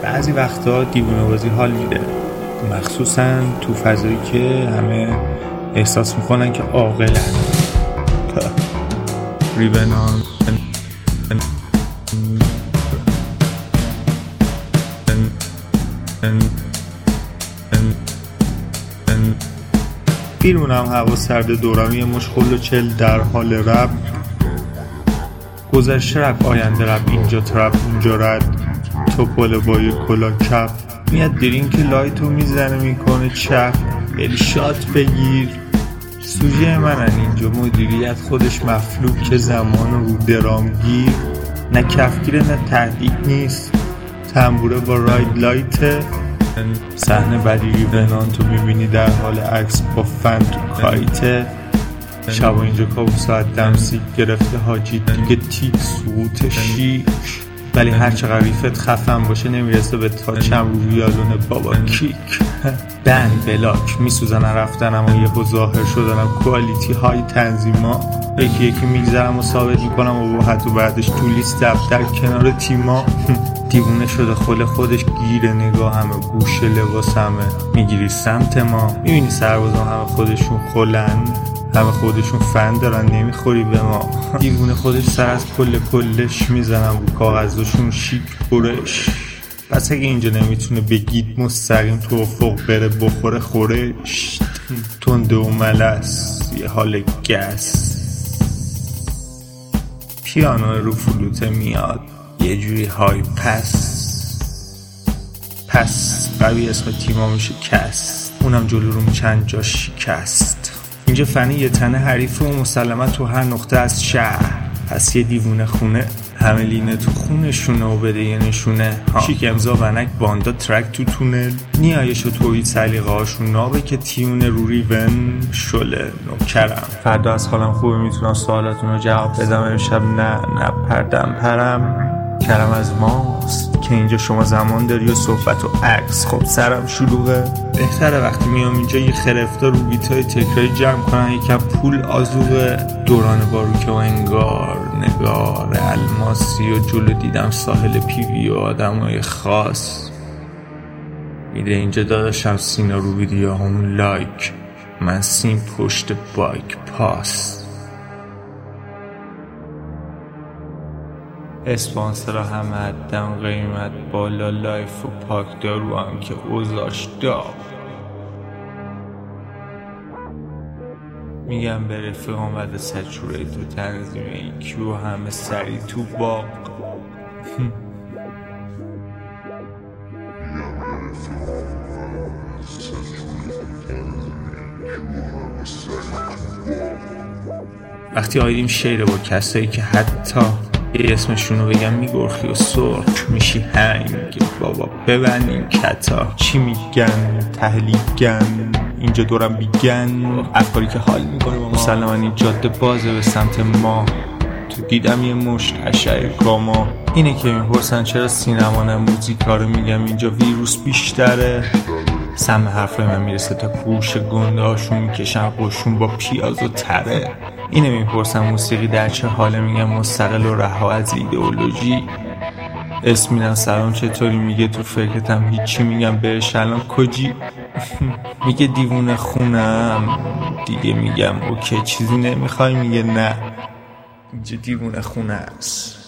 بعضی وقتا دیوونه بازی حال میده، مخصوصا تو فضایی که همه احساس میکنن که عاقلن. ریونان بیرونم هوا سرد، دورم یه مشغول و چل در حال رپ. گذشته رپ، آینده رپ، اینجا ترپ اونجا رد، توپل با یه کلا کپ، میاد درینک لایتو میزنه میکنه چپ، بری شات بگیر. سوژه منن اینجا، مدیریت خودش مفلوک که زمان رو درام گیر، نه کفگیره نه تهدید نیست، تنبوره با راید لایته. صحنه بدی ریونان تو میبینی در حال عکس با فن تو کایته. شبا اینجا کابوس ساعت دمسیک گرفته حاجی دیگه تیک سقوط شیک، ولی هر چقدر ریفت خفن باشه نمیرسه به تاچم رو ویالون بابا کیک. بند بلاک میسوزن رفتنم و یهو ظاهر شدنم کوالیتی های تنظیما، یکی یکی میگذرم و ثابت میکنم و حتی بعدش تو لیست دفتر کنار تیما. دیوونه شده خل خودش گیره نگاه همه، گوشه لباس همه میگیری سمت ما، میبینی سربازان همه خودشون خلن، همه خودشون فن دارن نمیخوری به ما. دیوونه خودش سر از کلش میزنم رو کاغذشون شیک برش. پس اگه اینجا نمیتونه بگید مستقیم تو افق بره بخوره خورش، تنده و ملس یه حال گس. پیانو رو فلوته میاد یه جوری های پس قوی اسم تیما میشه کست، اونم جلو رو چند جا شکست. اینجا فنی یه تنه حریفه و مسلمت تو هر نقطه از شهر، پس یه دیوونه خونه همه لینه تو خونشونه و بده یه نشونه. شیک امضا ونک باندا ترک تو تونل، نیایش و تویید سلیقه هاشون نابه که تیونه رو ریون شله نوکرم. فردا از حالم خوبه میتونم سوالاتون رو جواب بدم، امشب نه پرم کرم از ماست که اینجا شما زمان داری و صحبت و عکس. خب سرم شلوغه، بهتره وقتی میام اینجا یه خرفتا رو بیتای تکراری جمع کنن، یکم پول آزوغه. دوران باروکه و انگار نگار الماسی و جلو دیدم ساحل پیوی و آدمای خاص. میده اینجا داداشم سینا رو ویدیو همون لایک، من سیم پشت بایک پاس. اسپانسر همه عدم قیمت بالا، لایف و پاک دارو هم که اوزاش داغ. میگم به رفیقان بعد سچوریت و تنظیم ایکیو همه سری تو باغ. وقتی آیدیم شعره با کسایی که حتی یه اسمشونو بگم میگرخی و سرخ میشی هنگ، بابا ببند این کتا چی میگن تحلیگن اینجا دورم بیگن. افکاری که حال میکنه با مسلما این جاده بازه به سمت ما، تو دیدم یه مشت اشعه گاما. اینه که میپرسن چرا سینما نه موزیکا رو میگم اینجا ویروس بیشتره. سم حرفای من میرسه تا گوش گنده هاشون میکشن قشون با پیاز و تره. اینه میپرسن موسیقی در چه حاله، میگم مستقل و رها از ایدئولوژی. اسم میدن سلام چطوری، میگه تو فکرتم هیچی، میگم بهش الان کجی. میگه دیوونه خونم دیگه، میگم اوکی چیزی نمیخوای، میگه نه اینجا دیوونه خونه است.